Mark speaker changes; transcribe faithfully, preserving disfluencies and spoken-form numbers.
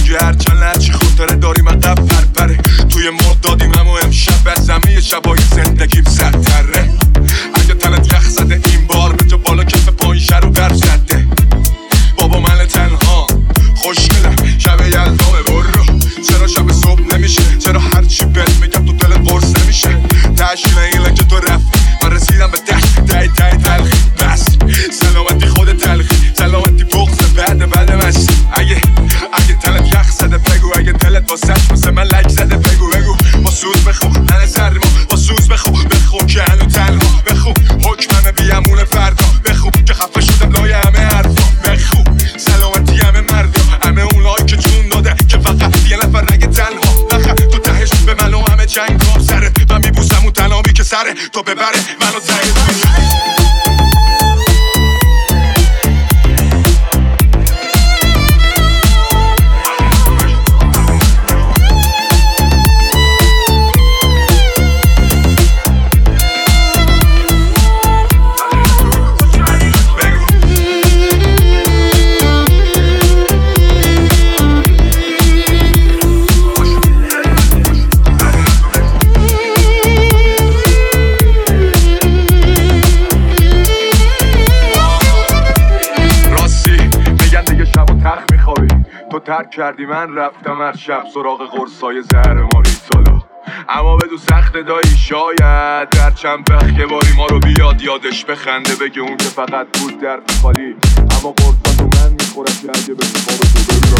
Speaker 1: توی هر چند هرچی خاطره داریم عقب پرپره. توی مردادیم اما امشب از همه شبای زندگیم سرتره. اگه تنت یخ زده این بار به تو بالا کف پایین شر و برف زده. بابا من تنها خوشگلم شب یلدامه برو. چرا شب صبح نمیشه؟ چرا هرچی بهت میگم تو دلت قرص نمیشه؟ تشکیل این لکه تو رفتی من رسیدم به ته ته ته تلخی. بس سلامتی خود تلخی، سلامتی بغض بعد بعد مستی. اگه اگه تلت یخ زده بگو، اگه دلت واسش واسه من لک زده بگو بگو. با سوز بخو من سرما، با سوز بخو بخو که هنو تنها. بخو حکمم بیامون فردا، بخو که خفه شدم لای همه حرفا. بخو سلامتی همه مردا، همه اونایی که جون داده که فقط یه نفر رگ تنها. نخه تو تهش به من و همه جنگ کار سره. من میبوسم اون تنابی که سره تو ببره منو تهش. تو ترک کردی من رفتم هر شب سراغ قرصای زهر ماری سالا. اما بدو سخت دایی شاید در چند وقت که باری ما رو بیاد یادش بخنده بگه اون که فقط بود در خالی. اما قرصا تو من میخورم که اگه به تو خواب تو